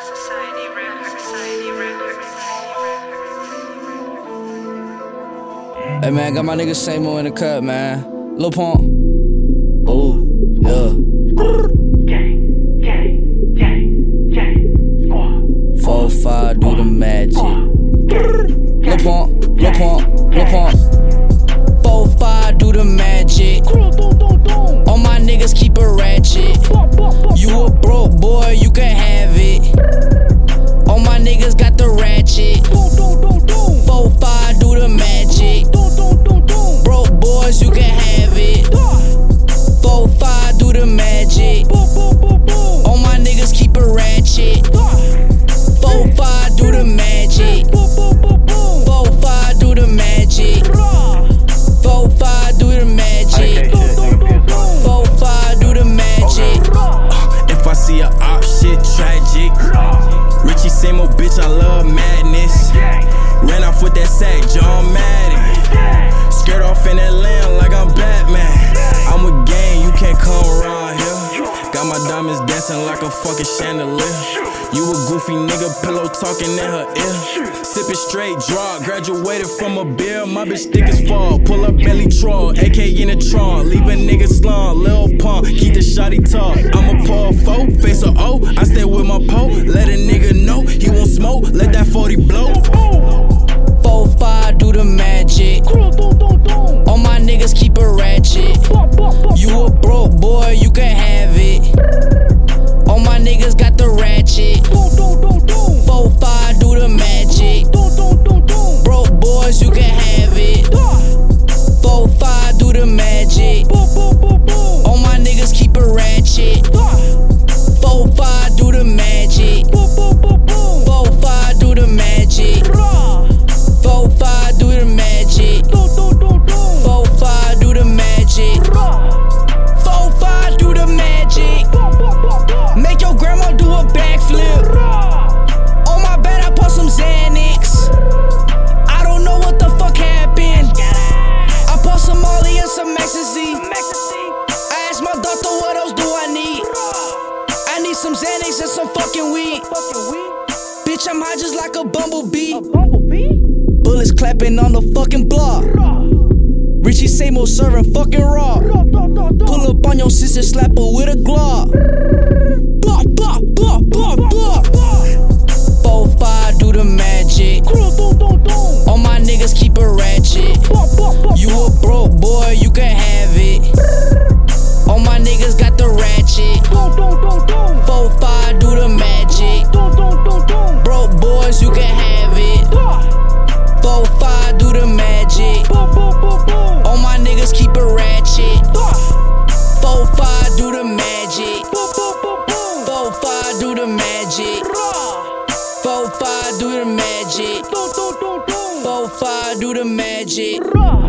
Hey man, got my nigga Samo in the cut, man. Lil Pump. Ooh, yeah. 4-5, do the magic. Lil Pump, Lil Pump, Lil Pump. 4-5, do the magic. All my niggas keep it ratchet. You a broke boy, you can have it. All my niggas got the ratchet. 4-5, do the magic. Broke boys, you can have it. 4-5, do the magic. All my niggas keep it ratchet. 4-5, do the magic. 4-5, do the magic. 4-5, do the magic. 4-5, do the magic. If I see a op, shit tragic. Richie Samo, bitch, I love madness. Ran off with that sack, John Madden. Skirt off in that land like I'm Batman. I'm with gang, you can't come around here. Got my diamonds dancing like a fucking chandelier. You a goofy nigga, pillow talking in her ear. Sippin' straight draw, graduated from a beer. My bitch thick as fall, pull up belly troll, AK in the trunk. Leave a nigga slum, Lil Pump, keep the shotty talk. I'ma pour a 4, face a O, I stay with my pole. Let a nigga know, he won't smoke, let that 40 blow. 4-5, do the magic. All my niggas keep it ratchet. You a broke boy, you can have it. All my niggas got the ratchet. 4-5, do the magic. Broke boys, you can have it. 4-5, do the magic. All my niggas keep it ratchet. 4-5, do the magic. 4-5, do the magic. 4-5, do the magic. 4-5, do the magic. 4-5, do the magic. Make your grandma do a backflip. On my bed, I pour some Xanax. I don't know what the fuck happened. I pour some Molly and some ecstasy. I asked my doctor, what else do I need? I need some Xanax and some fucking weed. Bitch, I'm high just like a bumblebee. Bullets clapping on the fucking block. Richie Samo serving fucking raw. Pull up on your sister, slap her with a Glock. Blah, blah, blah, blah, blah. 4-5, do the magic. All my niggas keep it ratchet. You a broke boy, you can have it. All my niggas got the ratchet. 4-5, do the magic. Broke boys, you can have it. 4-5, do the magic. All my niggas keep it ratchet. 4-5, do the magic. 4-5, do the magic. 4-5, do the magic. 4-5, do the magic.